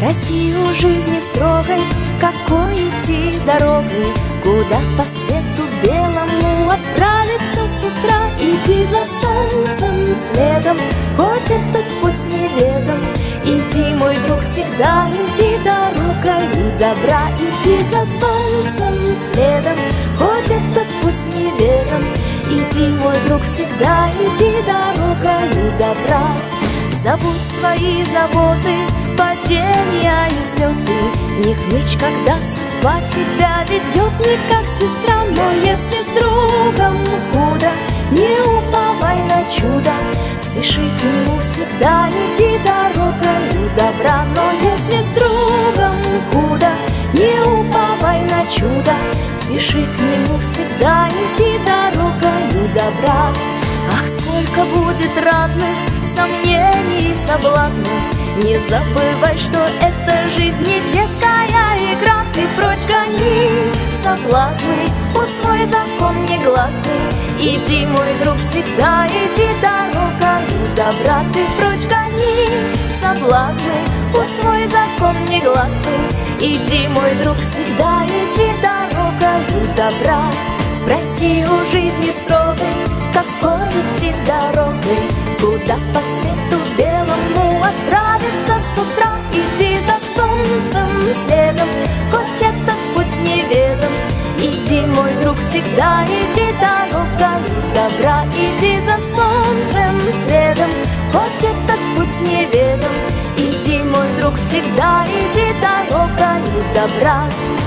Россию жизни строгой, какой идти дорогой, куда по свету белому отправиться с утра. Иди за солнцем следом, хоть этот путь неведом. Иди, мой друг, всегда иди дорогою добра. Иди за солнцем следом, хоть этот путь неведом. Иди, мой друг, всегда иди дорогою добра. Забудь свои заботы, падения и взлеты. Не хнычь, когда судьба себя ведет не как сестра. Но если с другом худо, не уповай на чудо. Спеши к нему всегда, иди дорогою добра. Но если с другом худо, не уповай на чудо. Спеши к нему всегда, иди дорогою добра. Ах, сколько будет разных сомнений и соблазнов. Не забывай, что эта жизнь не детская игра. Ты прочь гони соблазны, усвой закон негласный. Иди, мой друг, всегда иди дорогою добра. Ты прочь гони соблазны, усвой закон негласный. Иди, мой друг, всегда иди дорогою добра. Спроси у жизни строгой, какой идти дорогой, куда по свету белому отправиться с утра. Иди за солнцем следом, хоть этот путь неведом. Иди, мой друг, всегда иди дорогою добра. Иди за солнцем следом, хоть этот путь неведом. Иди, мой друг, всегда иди дорогою добра.